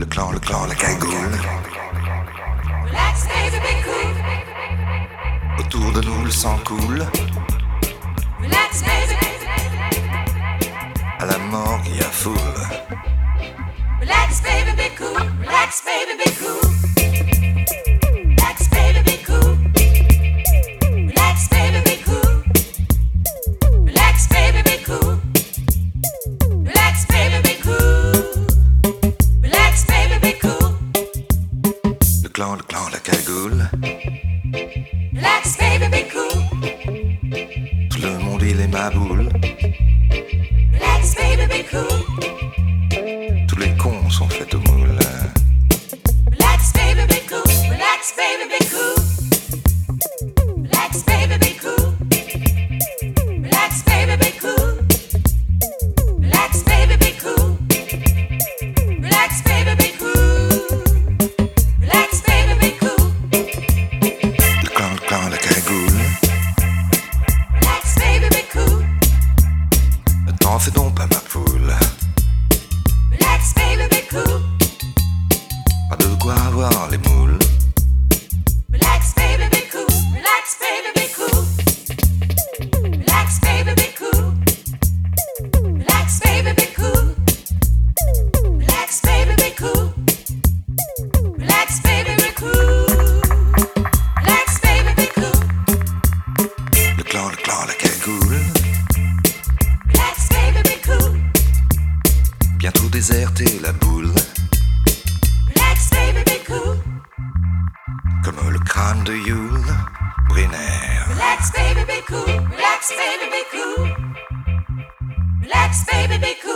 Le clan, la cagoule. Relax, baby, be cool. Autour de nous le sang coule. Relax, baby. À la morgue y a foule. Relax, baby, be cool. Relax, baby, be cool. Relax, baby, be cool. Relax, baby, be cool. Relax, baby, be cool. Relax, baby, be cool. Relax, baby, be cool. Le clan, la cagoule. Relax, baby, be cool. Tout le monde il est ma boule. Relax, baby, be cool. Tous les cons sont faits au moule. Relax, baby, be cool. Relax, baby, be cool. Relax, baby, be cool. Relax, baby, be cool. Relax, baby, be cool. Relax, baby, be cool. Relax, baby, be cool. Le clan, la cagoule. Relax, baby, be cool. Ne t'en fais donc pas ma poule. Relax, baby, be cool. Pas de quoi avoir les moules. Relax, baby, be cool. Relax, baby, be cool. Relax, baby, be cool. Relax, baby, be cool. Relax, baby, be cool. Relax, baby, be cool. Relax, baby, be cool. Le clan, la cagoule. Relax, baby, be cool. Bientôt déserté la boule. Relax, baby, be cool. Comme le crâne de Yule Brynner. Relax, baby, be cool. Relax, baby, be cool. Relax, baby, be cool.